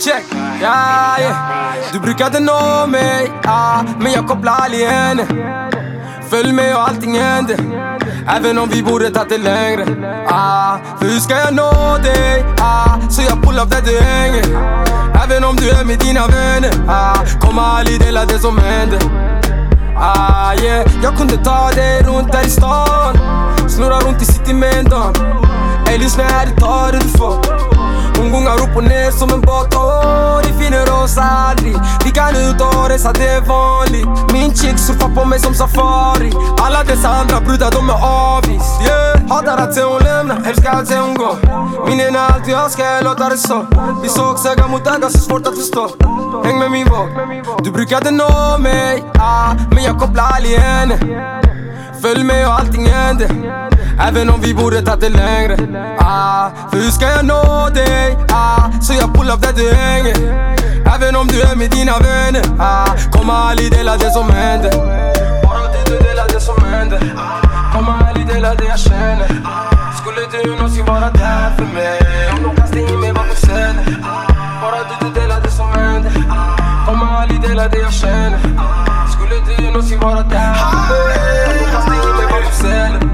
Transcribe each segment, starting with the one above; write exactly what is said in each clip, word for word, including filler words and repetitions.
check, ja, yeah. Du brukade nå mig, ah, men jag kopplar aldrig henne. Följ med och allting händer, även om vi borde tagit det längre, ah. För hur ska jag nå dig, ah, så jag pull up där du hänger. Även om du är med dina vänner, ah, kommer aldrig dela det som händer, ah, yeah. Jag kunde ta dig runt där i stan, snurra runt i city med en dam. Ey, lyssna här, det tar det du får. Hon gungar upp och ner som en båt, åh, vi finner oss aldrig. Vi kan ut och resa, det är vanligt. Min chick surfar på mig som safari. Alla dessa andra brudar, de är avis, yeah. Hatar att se hon lämna, älskar att se hon gå. Minnen är allt jag ska, jag låta det så. Vi såg öga mot öga, så svårt att förstå. Häng med min våg. Du brukade nå mig, ah, men jag kopplar aldrig henne. Följ med och allting händer, även om vi borde tagit det längre, ah. För hur ska jag nå dig, ah, så jag pull up där du hänger. Även om du är med dina vänner, ah, kommer aldrig dela det som händer. Bara inte du delar det som händer, kommer aldrig dela det jag känner. Skulle du någonsin vara där för mig, om de kastar in mig bakom scenen. Bara inte du delar det som händer, kommer aldrig dela det jag känner. Skulle du någonsin vara där för mig, om de kastar in mig bakom scenen.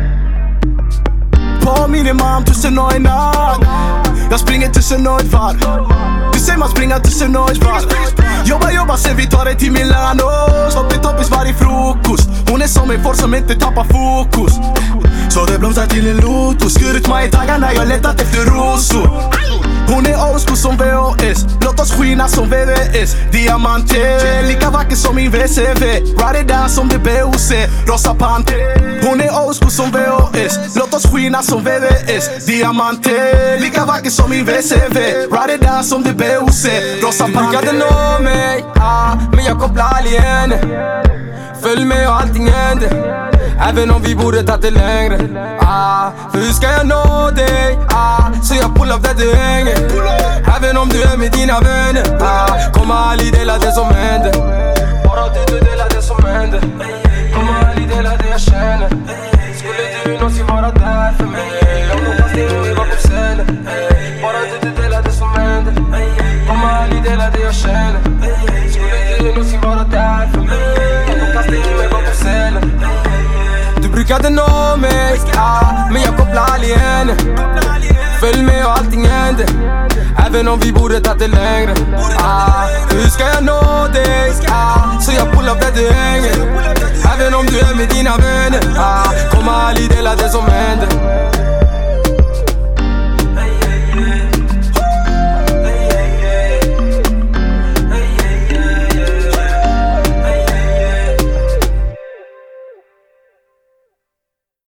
På minimum tusen och en natt. Jag springer tusen och ett varv. Du ser man springa tusen och ett varv. Jobba, jobba sen vi tar det till Milano. Stopp i toppis varje frukost. Hon är som en får som inte tappar fokus. Så det blomstrar till en lotus. Skurit mig i dagarna, jag letat efter rosor. Hon är old school som V H S. Låt oss skina som V V S. Diamanter, lika vacker som min V C V. Ride it down som det B O C. Rosa Panter. Hon är old school som V H S. Låt oss skina som V V S. Diamanter, lika vacker som min V C V. Ride it down som det B O C. Rosa Panter. Du brukade nå mig, ah, men jag kopplar aldrig henne. Följ med och allting händer, även om vi borde tagit det längre, ah. För hur ska jag nå dig, ah, så jag pull up där du hänger. Även om du är med dina vänner, ah, kommer aldrig dela det som händer. Bara du, du delar det som händer, kommer aldrig dela det jag känner. Skulle du någonsin vara där för mig, om de kastar in mig bakom scenen. Bara du, du delar det som händer, kommer aldrig dela det jag känner. Skulle du någonsin vara där för mig, om de kastar in mig bakom scenen. Du brukade nå mig, ah, men jag kopplar aldrig henne. Följ med och allting händer, även om vi borde tagit det längre, ah. Hur ska jag nå dig, ah, så jag pull up där du hänger. Även om du är med dina vänner, ah, kommer aldrig dela det som händer.